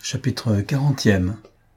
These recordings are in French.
Chapitre 40e.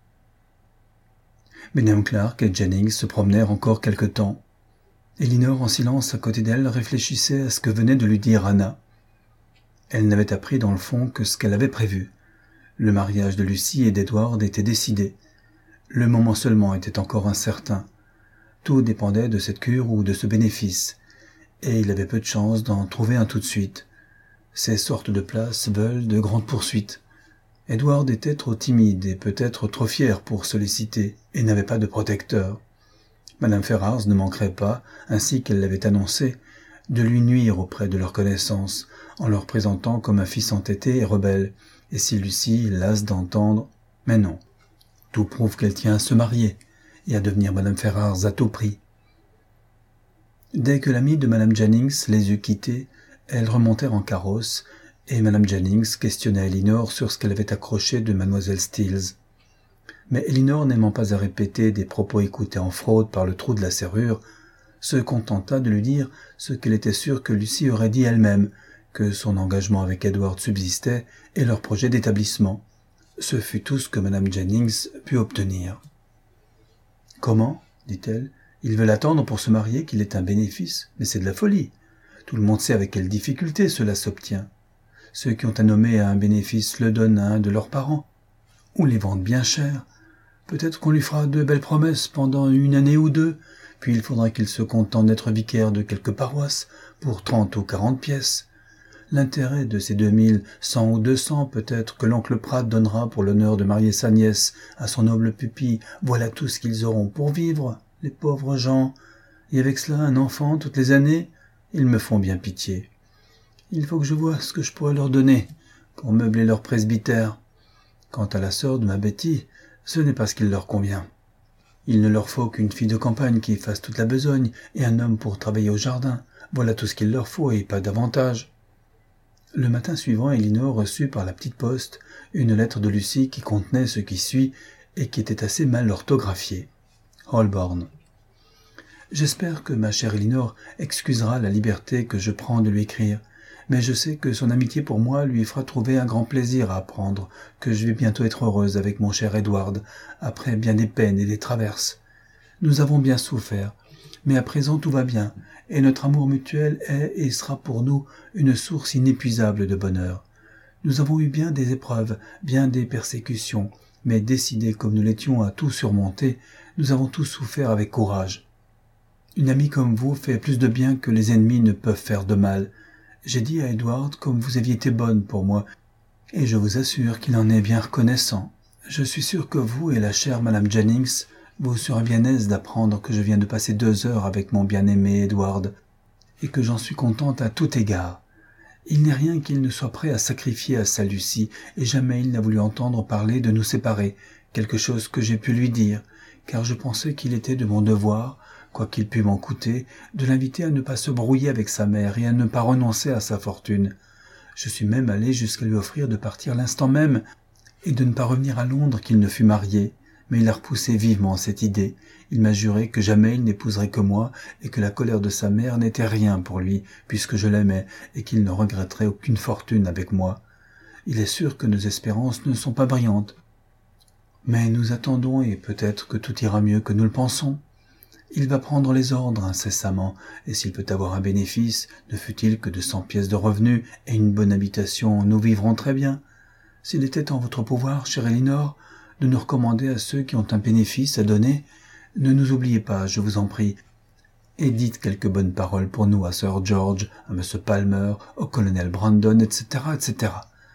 Benjamin Clark et Jennings se promenèrent encore quelque temps. Elinor, en silence à côté d'elle, réfléchissait à ce que venait de lui dire Anna. Elle n'avait appris dans le fond que ce qu'elle avait prévu. Le mariage de Lucy et d'Edward était décidé. Le moment seulement était encore incertain. Tout dépendait de cette cure ou de ce bénéfice, et il avait peu de chance d'en trouver un tout de suite. Ces sortes de places veulent de grandes poursuites. Edward était trop timide et peut-être trop fier pour solliciter, et n'avait pas de protecteur. Madame Ferrars ne manquerait pas, ainsi qu'elle l'avait annoncé, de lui nuire auprès de leurs connaissances, en leur présentant comme un fils entêté et rebelle, et si Lucie, lasse d'entendre, mais non, tout prouve qu'elle tient à se marier, et à devenir Madame Ferrars à tout prix. Dès que l'amie de Madame Jennings les eut quittés, elles remontèrent en carrosse, et Madame Jennings questionna Elinor sur ce qu'elle avait accroché de Mademoiselle Stills. Mais Elinor, n'aimant pas à répéter des propos écoutés en fraude par le trou de la serrure, se contenta de lui dire ce qu'elle était sûre que Lucie aurait dit elle-même, que son engagement avec Edward subsistait et leur projet d'établissement. Ce fut tout ce que Madame Jennings put obtenir. « Comment ?» dit-elle. « Ils veulent attendre pour se marier qu'il ait un bénéfice, mais c'est de la folie. Tout le monde sait avec quelle difficulté cela s'obtient. Ceux qui ont à nommer un bénéfice le donnent à un de leurs parents, ou les vendent bien cher. Peut-être qu'on lui fera de belles promesses pendant 1 année ou 2, puis il faudra qu'il se contente d'être vicaire de quelques paroisses pour 30 ou 40 pièces. L'intérêt de ces 2100 ou 200 peut-être que l'oncle Pratt donnera pour l'honneur de marier sa nièce à son noble pupille, voilà tout ce qu'ils auront pour vivre, les pauvres gens. Et avec cela un enfant toutes les années, ils me font bien pitié. Il faut que je voie ce que je pourrais leur donner pour meubler leur presbytère. Quant à la sœur de ma Betty, ce n'est pas ce qu'il leur convient. Il ne leur faut qu'une fille de campagne qui fasse toute la besogne et un homme pour travailler au jardin. Voilà tout ce qu'il leur faut et pas davantage. Le matin suivant, Elinor reçut par la petite poste une lettre de Lucie qui contenait ce qui suit et qui était assez mal orthographié. Holborn. J'espère que ma chère Elinor excusera la liberté que je prends de lui écrire, mais je sais que son amitié pour moi lui fera trouver un grand plaisir à apprendre que je vais bientôt être heureuse avec mon cher Edward, après bien des peines et des traverses. Nous avons bien souffert, mais à présent tout va bien, et notre amour mutuel est et sera pour nous une source inépuisable de bonheur. Nous avons eu bien des épreuves, bien des persécutions, mais décidés comme nous l'étions à tout surmonter, nous avons tous souffert avec courage. Une amie comme vous fait plus de bien que les ennemis ne peuvent faire de mal. J'ai dit à Edward comme vous aviez été bonne pour moi, et je vous assure qu'il en est bien reconnaissant. Je suis sûr que vous et la chère Madame Jennings, vous serez bien aise d'apprendre que je viens de passer 2 heures avec mon bien-aimé Edward, et que j'en suis contente à tout égard. Il n'est rien qu'il ne soit prêt à sacrifier à sa Lucie, et jamais il n'a voulu entendre parler de nous séparer, quelque chose que j'ai pu lui dire, car je pensais qu'il était de mon devoir, quoiqu'il pût m'en coûter, de l'inviter à ne pas se brouiller avec sa mère et à ne pas renoncer à sa fortune. Je suis même allé jusqu'à lui offrir de partir l'instant même et de ne pas revenir à Londres qu'il ne fût marié, mais il a repoussé vivement cette idée. Il m'a juré que jamais il n'épouserait que moi et que la colère de sa mère n'était rien pour lui, puisque je l'aimais et qu'il ne regretterait aucune fortune avec moi. Il est sûr que nos espérances ne sont pas brillantes, mais nous attendons et peut-être que tout ira mieux que nous le pensons. Il va prendre les ordres incessamment, et s'il peut avoir un bénéfice, ne fût-il que de 100 pièces de revenus et une bonne habitation, nous vivrons très bien. S'il était en votre pouvoir, chère Elinor, de nous recommander à ceux qui ont un bénéfice à donner, ne nous oubliez pas, je vous en prie, et dites quelques bonnes paroles pour nous à Sir George, à M. Palmer, au colonel Brandon, etc., etc.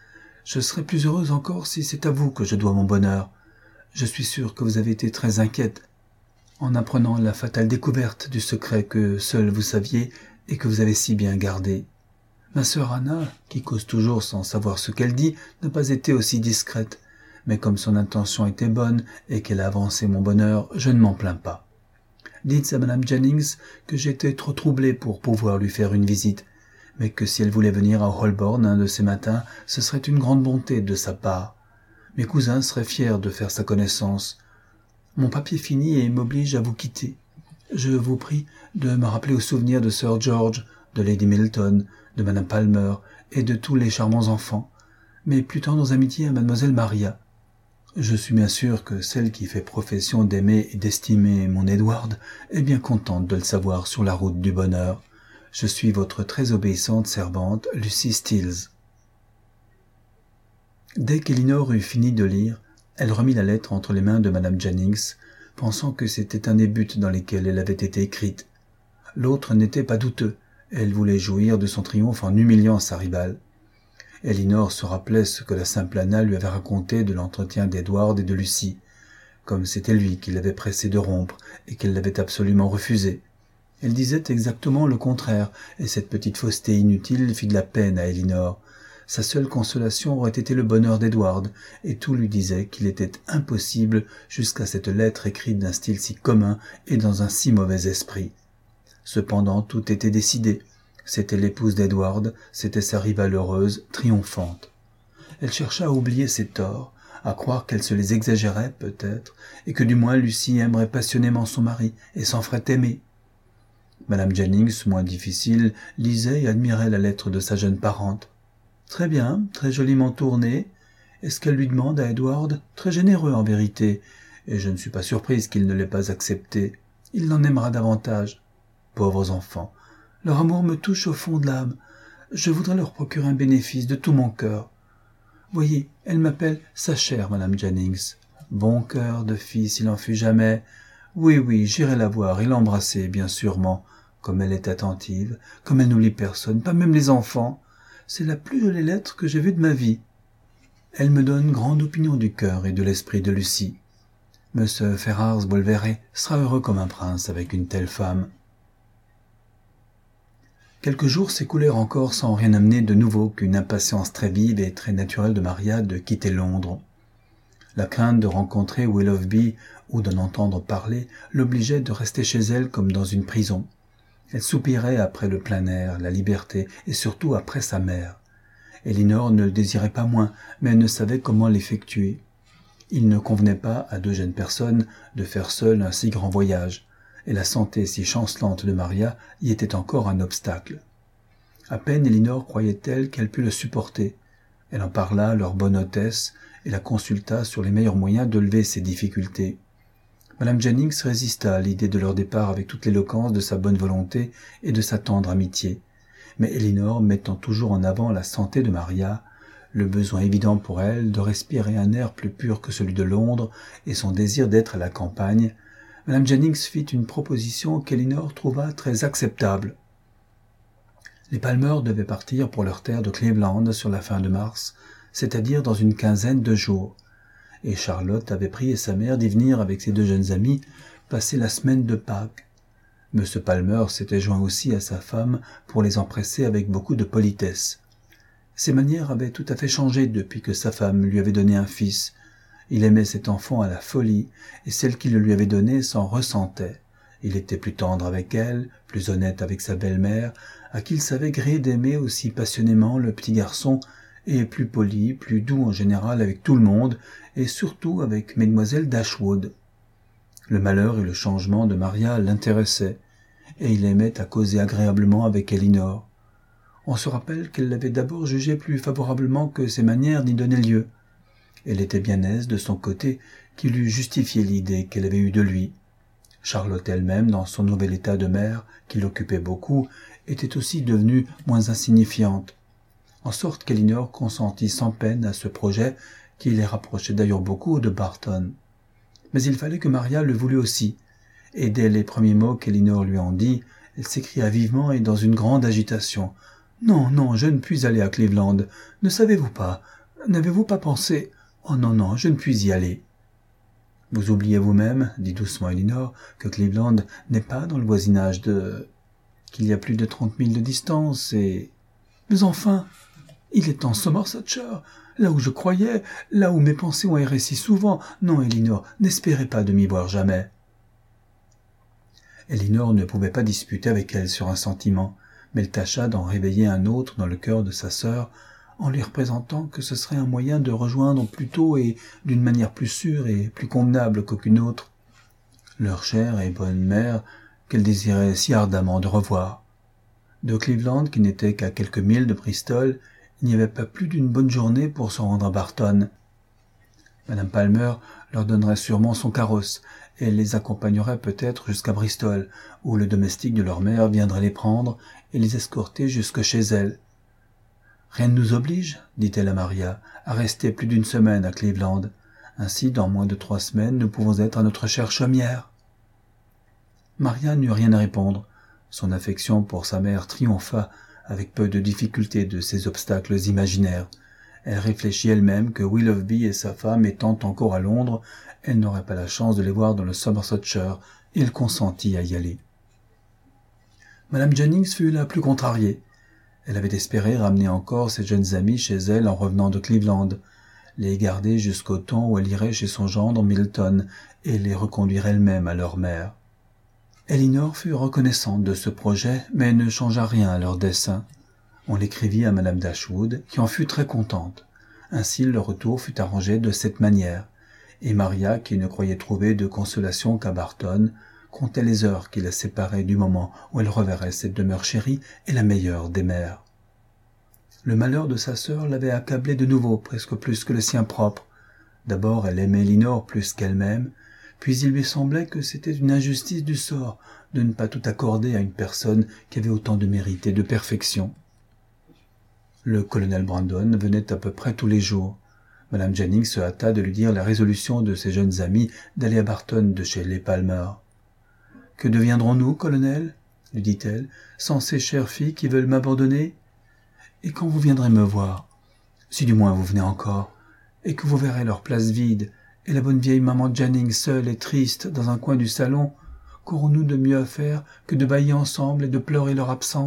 Je serai plus heureuse encore si c'est à vous que je dois mon bonheur. Je suis sûre que vous avez été très inquiète en apprenant la fatale découverte du secret que seul vous saviez et que vous avez si bien gardé. Ma sœur Anna, qui cause toujours sans savoir ce qu'elle dit, n'a pas été aussi discrète, mais comme son intention était bonne et qu'elle a avancé mon bonheur, je ne m'en plains pas. Dites à Madame Jennings que j'étais trop troublé pour pouvoir lui faire une visite, mais que si elle voulait venir à Holborn un de ces matins, ce serait une grande bonté de sa part. Mes cousins seraient fiers de faire sa connaissance. Mon papier fini et m'oblige à vous quitter. Je vous prie de me rappeler au souvenir de Sir George, de Lady Milton, de Madame Palmer et de tous les charmants enfants, mais plus tendres amitiés à Mademoiselle Maria. Je suis bien sûr que celle qui fait profession d'aimer et d'estimer mon Edward est bien contente de le savoir sur la route du bonheur. Je suis votre très obéissante servante, Lucy Stills. » Dès qu'Elinor eut fini de lire, elle remit la lettre entre les mains de Madame Jennings, pensant que c'était un des buts dans lesquels elle avait été écrite. L'autre n'était pas douteux, elle voulait jouir de son triomphe en humiliant sa rivale. Elinor se rappelait ce que la simple Anna lui avait raconté de l'entretien d'Edward et de Lucie, comme c'était lui qui l'avait pressée de rompre et qu'elle l'avait absolument refusé. Elle disait exactement le contraire, et cette petite fausseté inutile fit de la peine à Elinor. Sa seule consolation aurait été le bonheur d'Edward, et tout lui disait qu'il était impossible jusqu'à cette lettre écrite d'un style si commun et dans un si mauvais esprit. Cependant, tout était décidé. C'était l'épouse d'Edward, c'était sa rivale heureuse, triomphante. Elle chercha à oublier ses torts, à croire qu'elle se les exagérait peut-être, et que du moins Lucie aimerait passionnément son mari et s'en ferait aimer. Madame Jennings, moins difficile, lisait et admirait la lettre de sa jeune parente. Très bien, très joliment tournée. Et ce qu'elle lui demande à Edward, très généreux en vérité, et je ne suis pas surprise qu'il ne l'ait pas accepté. Il l'en aimera davantage. Pauvres enfants, leur amour me touche au fond de l'âme. Je voudrais leur procurer un bénéfice de tout mon cœur. Voyez, elle m'appelle sa chère Madame Jennings. Bon cœur de fille s'il en fut jamais. Oui, oui, j'irai la voir et l'embrasser, bien sûrement. Comme elle est attentive, comme elle n'oublie personne, pas même les enfants. C'est la plus jolie lettre que j'ai vue de ma vie. Elle me donne grande opinion du cœur et de l'esprit de Lucie. Monsieur Ferrars Bolveré sera heureux comme un prince avec une telle femme. Quelques jours s'écoulèrent encore sans rien amener de nouveau qu'une impatience très vive et très naturelle de Maria de quitter Londres. La crainte de rencontrer Willoughby ou d'en entendre parler l'obligeait de rester chez elle comme dans une prison. Elle soupirait après le plein air, la liberté, et surtout après sa mère. Elinor ne le désirait pas moins, mais elle ne savait comment l'effectuer. Il ne convenait pas à deux jeunes personnes de faire seules un si grand voyage, et la santé si chancelante de Maria y était encore un obstacle. À peine Elinor croyait-elle qu'elle pût le supporter. Elle en parla à leur bonne hôtesse et la consulta sur les meilleurs moyens de lever ces difficultés. Madame Jennings résista à l'idée de leur départ avec toute l'éloquence de sa bonne volonté et de sa tendre amitié. Mais Elinor, mettant toujours en avant la santé de Maria, le besoin évident pour elle de respirer un air plus pur que celui de Londres et son désir d'être à la campagne, Madame Jennings fit une proposition qu'Elinor trouva très acceptable. Les Palmer devaient partir pour leur terre de Cleveland sur la fin de mars, c'est-à-dire dans une quinzaine de jours, et Charlotte avait prié sa mère d'y venir avec ses deux jeunes amis passer la semaine de Pâques. M. Palmer s'était joint aussi à sa femme pour les empresser avec beaucoup de politesse. Ses manières avaient tout à fait changé depuis que sa femme lui avait donné un fils. Il aimait cet enfant à la folie, et celle qui le lui avait donné s'en ressentait. Il était plus tendre avec elle, plus honnête avec sa belle-mère, à qui il savait gré d'aimer aussi passionnément le petit garçon, et plus poli, plus doux en général avec tout le monde, et surtout avec Mademoiselle Dashwood. Le malheur et le changement de Maria l'intéressaient, et il aimait à causer agréablement avec Elinor. On se rappelle qu'elle l'avait d'abord jugé plus favorablement que ses manières n'y donnaient lieu. Elle était bien aise de son côté qu'il eût justifié l'idée qu'elle avait eue de lui. Charlotte elle-même, dans son nouvel état de mère, qui l'occupait beaucoup, était aussi devenue moins insignifiante, en sorte qu'Elinor consentit sans peine à ce projet qui les rapprochait d'ailleurs beaucoup de Barton. Mais il fallait que Maria le voulût aussi, et dès les premiers mots qu'Elinor lui en dit, elle s'écria vivement et dans une grande agitation. « Non, non, je ne puis aller à Cleveland. Ne savez-vous pas? N'avez-vous pas pensé? Oh non, non, je ne puis y aller. » « Vous oubliez vous-même, dit doucement Elinor, que Cleveland n'est pas dans le voisinage qu'il y a plus de 30 milles de distance, et... Mais enfin, il est en Somersetshire, là où je croyais, là où mes pensées ont erré si souvent. Non, Elinor, n'espérez pas de m'y voir jamais. » Elinor ne pouvait pas disputer avec elle sur un sentiment, mais elle tâcha d'en réveiller un autre dans le cœur de sa sœur, en lui représentant que ce serait un moyen de rejoindre plus tôt et d'une manière plus sûre et plus convenable qu'aucune autre leur chère et bonne mère qu'elle désirait si ardemment de revoir. De Cleveland, qui n'était qu'à quelques milles de Bristol, il n'y avait pas plus d'une bonne journée pour se rendre à Barton. Madame Palmer leur donnerait sûrement son carrosse et les accompagnerait peut-être jusqu'à Bristol, où le domestique de leur mère viendrait les prendre et les escorter jusque chez elle. « Rien ne nous oblige, dit-elle à Maria, à rester plus d'une semaine à Cleveland. Ainsi, dans moins de 3 semaines, nous pouvons être à notre chère chaumière. » Maria n'eut rien à répondre. Son affection pour sa mère triompha avec peu de difficulté de ces obstacles imaginaires. Elle réfléchit elle-même que Willoughby et sa femme étant encore à Londres, elle n'aurait pas la chance de les voir dans le Somersetshire, et elle consentit à y aller. Madame Jennings fut la plus contrariée. Elle avait espéré ramener encore ses jeunes amis chez elle en revenant de Cleveland, les garder jusqu'au temps où elle irait chez son gendre Milton et les reconduire elle-même à leur mère. Elinor fut reconnaissante de ce projet, mais ne changea rien à leur dessein. On l'écrivit à Madame Dashwood, qui en fut très contente. Ainsi le retour fut arrangé de cette manière, et Maria, qui ne croyait trouver de consolation qu'à Barton, comptait les heures qui la séparaient du moment où elle reverrait cette demeure chérie et la meilleure des mères. Le malheur de sa sœur l'avait accablée de nouveau, presque plus que le sien propre. D'abord, elle aimait Elinor plus qu'elle-même, puis il lui semblait que c'était une injustice du sort de ne pas tout accorder à une personne qui avait autant de mérite et de perfection. Le colonel Brandon venait à peu près tous les jours. Madame Jennings se hâta de lui dire la résolution de ses jeunes amis d'aller à Barton de chez les Palmer. « Que deviendrons-nous, colonel ?» lui dit-elle, « sans ces chères filles qui veulent m'abandonner ? Et quand vous viendrez me voir, si du moins vous venez encore, et que vous verrez leur place vide, et la bonne vieille maman Jennings seule et triste dans un coin du salon, qu'aurons-nous de mieux à faire que de bâiller ensemble et de pleurer leur absence ?»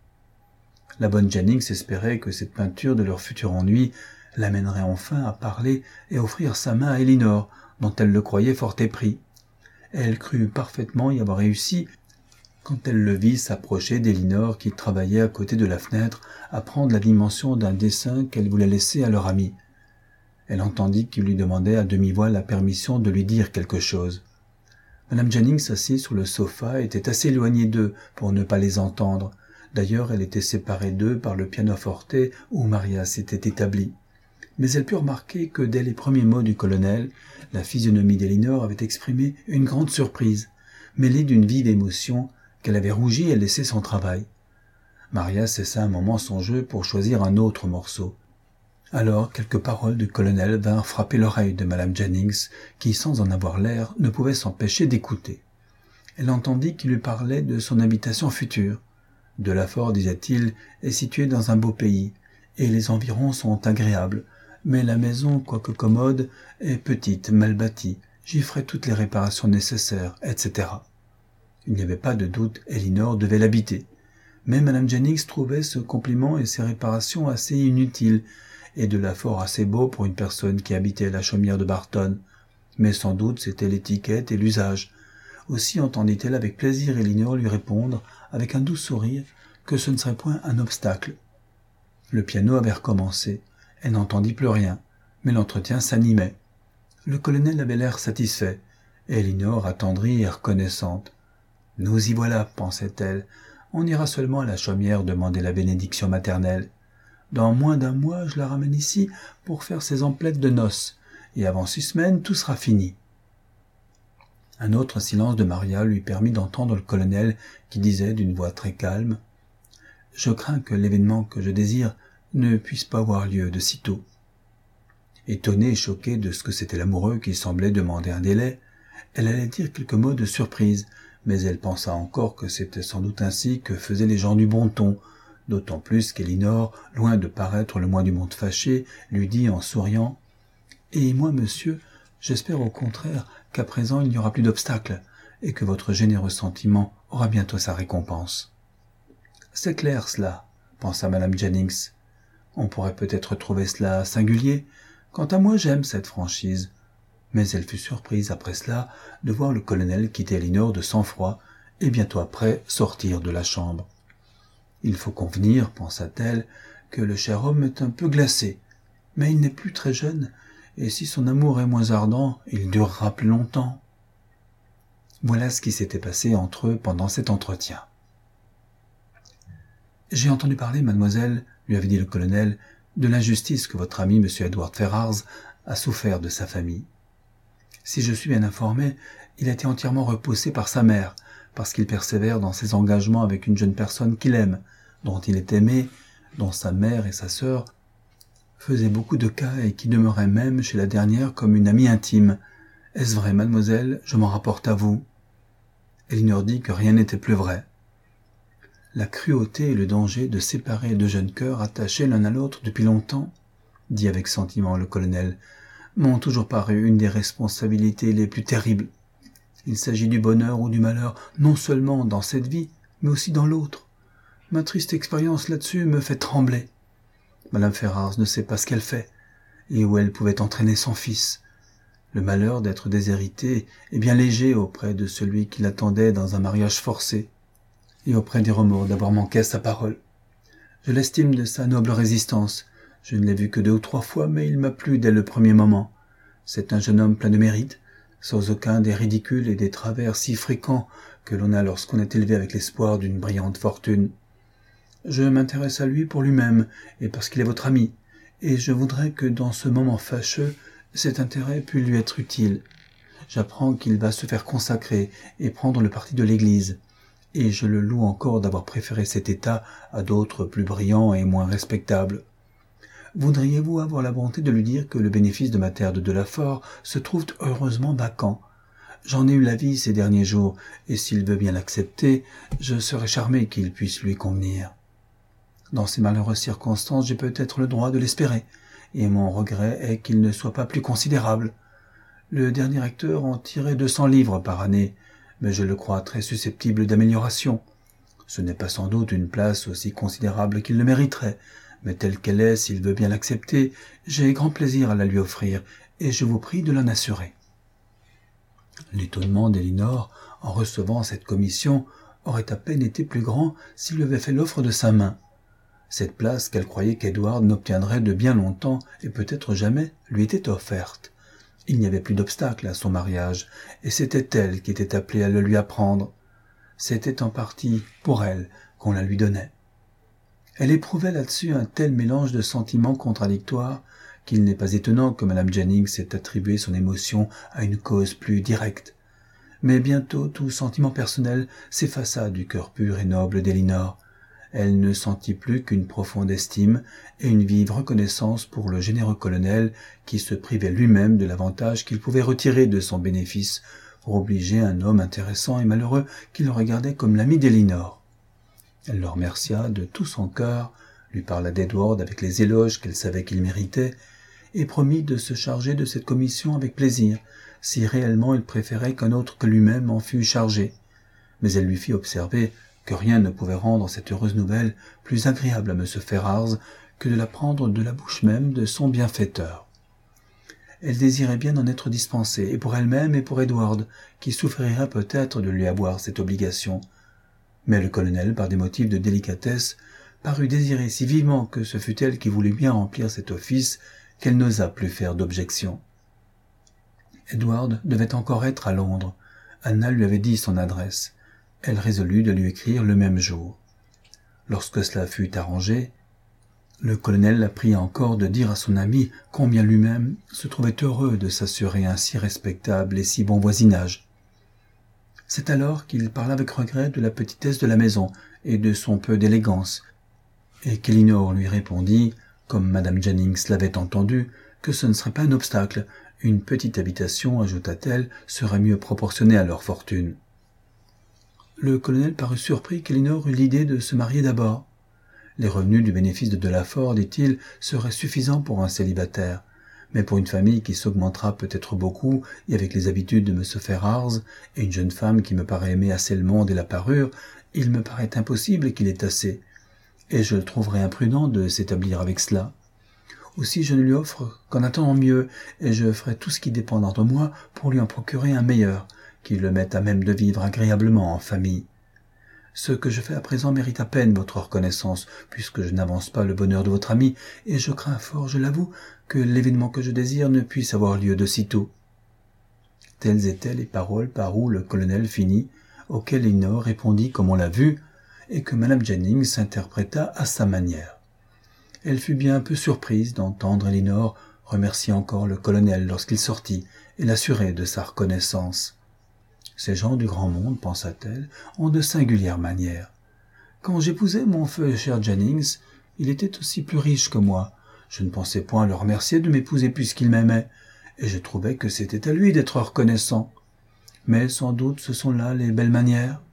La bonne Jennings espérait que cette peinture de leur futur ennui l'amènerait enfin à parler et offrir sa main à Elinor, dont elle le croyait fort épris. Elle crut parfaitement y avoir réussi quand elle le vit s'approcher d'Elinor qui travaillait à côté de la fenêtre à prendre la dimension d'un dessin qu'elle voulait laisser à leur amie. Elle entendit qu'il lui demandait à demi-voix la permission de lui dire quelque chose. Madame Jennings, assise sur le sofa, était assez éloignée d'eux pour ne pas les entendre. D'ailleurs, elle était séparée d'eux par le pianoforte où Maria s'était établie. Mais elle put remarquer que dès les premiers mots du colonel, la physionomie d'Elinor avait exprimé une grande surprise, mêlée d'une vive émotion, qu'elle avait rougi et laissé son travail. Maria cessa un moment son jeu pour choisir un autre morceau. Alors, quelques paroles du colonel vinrent frapper l'oreille de Madame Jennings, qui, sans en avoir l'air, ne pouvait s'empêcher d'écouter. Elle entendit qu'il lui parlait de son habitation future. Delafort, disait-il, est situé dans un beau pays, et les environs sont agréables, mais la maison, quoique commode, est petite, mal bâtie, j'y ferai toutes les réparations nécessaires, etc. Il n'y avait pas de doute, Elinor devait l'habiter. Mais Madame Jennings trouvait ce compliment et ces réparations assez inutiles, et Delafort assez beau pour une personne qui habitait la chaumière de Barton. Mais sans doute c'était l'étiquette et l'usage. Aussi entendit-elle avec plaisir Elinor lui répondre, avec un doux sourire, que ce ne serait point un obstacle. Le piano avait recommencé. Elle n'entendit plus rien, mais l'entretien s'animait. Le colonel avait l'air satisfait, et Elinor attendrie et reconnaissante. « Nous y voilà, pensait-elle. On ira seulement à la chaumière demander la bénédiction maternelle. Dans moins d'un mois, je la ramène ici pour faire ses emplettes de noces, et avant 6 semaines, tout sera fini. » Un autre silence de Maria lui permit d'entendre le colonel qui disait d'une voix très calme « Je crains que l'événement que je désire ne puisse pas avoir lieu de sitôt. » Étonnée et choquée de ce que c'était l'amoureux qui semblait demander un délai, elle allait dire quelques mots de surprise, mais elle pensa encore que c'était sans doute ainsi que faisaient les gens du bon ton, d'autant plus qu'Elinor, loin de paraître le moins du monde fâchée, lui dit en souriant « Et moi, monsieur, j'espère au contraire qu'à présent il n'y aura plus d'obstacles, et que votre généreux sentiment aura bientôt sa récompense. » « C'est clair cela, » pensa Madame Jennings. « On pourrait peut-être trouver cela singulier. Quant à moi, j'aime cette franchise. » Mais elle fut surprise après cela de voir le colonel quitter Elinor de sang-froid et bientôt après sortir de la chambre. « Il faut convenir, pensa-t-elle, que le cher homme est un peu glacé, mais il n'est plus très jeune, et si son amour est moins ardent, il durera plus longtemps. » Voilà ce qui s'était passé entre eux pendant cet entretien. « J'ai entendu parler, mademoiselle, lui avait dit le colonel, de l'injustice que votre ami, M. Edward Ferrars, a souffert de sa famille. Si je suis bien informé, il a été entièrement repoussé par sa mère, parce qu'il persévère dans ses engagements avec une jeune personne qu'il aime, dont il est aimé, dont sa mère et sa sœur faisaient beaucoup de cas et qui demeurait même chez la dernière comme une amie intime. Est-ce vrai, mademoiselle? Je m'en rapporte à vous. Elinor dit que rien n'était plus vrai. La cruauté et le danger de séparer deux jeunes cœurs attachés l'un à l'autre depuis longtemps, dit avec sentiment le colonel, m'ont toujours paru une des responsabilités les plus terribles. Il s'agit du bonheur ou du malheur, non seulement dans cette vie, mais aussi dans l'autre. Ma triste expérience là-dessus me fait trembler. Madame Ferrars ne sait pas ce qu'elle fait, et où elle pouvait entraîner son fils. Le malheur d'être déshéritée est bien léger auprès de celui qui l'attendait dans un mariage forcé, et auprès des remords d'avoir manqué à sa parole. Je l'estime de sa noble résistance. Je ne l'ai vu que 2 ou 3 fois, mais il m'a plu dès le premier moment. C'est un jeune homme plein de mérite, sans aucun des ridicules et des travers si fréquents que l'on a lorsqu'on est élevé avec l'espoir d'une brillante fortune. Je m'intéresse à lui pour lui-même, et parce qu'il est votre ami, et je voudrais que dans ce moment fâcheux, cet intérêt pût lui être utile. J'apprends qu'il va se faire consacrer et prendre le parti de l'Église, et je le loue encore d'avoir préféré cet état à d'autres plus brillants et moins respectables. Voudriez-vous avoir la bonté de lui dire que le bénéfice de ma terre de Delafort se trouve heureusement vacant? J'en ai eu l'avis ces derniers jours, et s'il veut bien l'accepter, je serai charmé qu'il puisse lui convenir. Dans ces malheureuses circonstances, j'ai peut-être le droit de l'espérer, et mon regret est qu'il ne soit pas plus considérable. Le dernier acteur en tirait 200 livres par année, mais je le crois très susceptible d'amélioration. Ce n'est pas sans doute une place aussi considérable qu'il le mériterait, mais telle qu'elle est, s'il veut bien l'accepter, j'ai grand plaisir à la lui offrir, et je vous prie de l'en assurer. L'étonnement d'Elinor, en recevant cette commission, aurait à peine été plus grand s'il lui avait fait l'offre de sa main. Cette place qu'elle croyait qu'Edward n'obtiendrait de bien longtemps, et peut-être jamais, lui était offerte. Il n'y avait plus d'obstacle à son mariage, et c'était elle qui était appelée à le lui apprendre. C'était en partie pour elle qu'on la lui donnait. Elle éprouvait là-dessus un tel mélange de sentiments contradictoires qu'il n'est pas étonnant que Madame Jennings ait attribué son émotion à une cause plus directe. Mais bientôt tout sentiment personnel s'effaça du cœur pur et noble d'Elinor. Elle ne sentit plus qu'une profonde estime et une vive reconnaissance pour le généreux colonel qui se privait lui-même de l'avantage qu'il pouvait retirer de son bénéfice pour obliger un homme intéressant et malheureux qui le regardait comme l'ami d'Elinor. Elle le remercia de tout son cœur, lui parla d'Edward avec les éloges qu'elle savait qu'il méritait, et promit de se charger de cette commission avec plaisir, si réellement il préférait qu'un autre que lui-même en fût chargé. Mais elle lui fit observer que rien ne pouvait rendre cette heureuse nouvelle plus agréable à M. Ferrars que de l'apprendre de la bouche même de son bienfaiteur. Elle désirait bien en être dispensée, et pour elle-même et pour Edward, qui souffrirait peut-être de lui avoir cette obligation. Mais le colonel, par des motifs de délicatesse, parut désirer si vivement que ce fût elle qui voulut bien remplir cet office qu'elle n'osa plus faire d'objection. Edward devait encore être à Londres. Anna lui avait dit son adresse. Elle résolut de lui écrire le même jour. Lorsque cela fut arrangé, le colonel la pria encore de dire à son ami combien lui-même se trouvait heureux de s'assurer un si respectable et si bon voisinage. C'est alors qu'il parla avec regret de la petitesse de la maison et de son peu d'élégance, et qu'Elinor lui répondit, comme Madame Jennings l'avait entendu, que ce ne serait pas un obstacle. Une petite habitation, ajouta-t-elle, serait mieux proportionnée à leur fortune. Le colonel parut surpris qu'Elinor eût l'idée de se marier d'abord. Les revenus du bénéfice de Delafort, dit-il, seraient suffisants pour un célibataire, mais pour une famille qui s'augmentera peut-être beaucoup, et avec les habitudes de M. Ferrars, et une jeune femme qui me paraît aimer assez le monde et la parure, il me paraît impossible qu'il ait assez, et je le trouverais imprudent de s'établir avec cela. Aussi je ne lui offre qu'en attendant mieux, et je ferai tout ce qui dépendra de moi pour lui en procurer un meilleur, qui le mette à même de vivre agréablement en famille. Ce que je fais à présent mérite à peine votre reconnaissance, puisque je n'avance pas le bonheur de votre ami, et je crains fort, je l'avoue, que l'événement que je désire ne puisse avoir lieu de sitôt. Telles étaient les paroles par où le colonel finit, auxquelles Elinor répondit comme on l'a vu, et que Madame Jennings interpréta à sa manière. Elle fut bien un peu surprise d'entendre Elinor remercia encore le colonel lorsqu'il sortit et l'assurait de sa reconnaissance. Ces gens du grand monde, pensa-t-elle, ont de singulières manières. Quand j'épousai mon feu cher Jennings, il était aussi plus riche que moi. Je ne pensais point le remercier de m'épouser puisqu'il m'aimait, et je trouvais que c'était à lui d'être reconnaissant. Mais sans doute ce sont là les belles manières.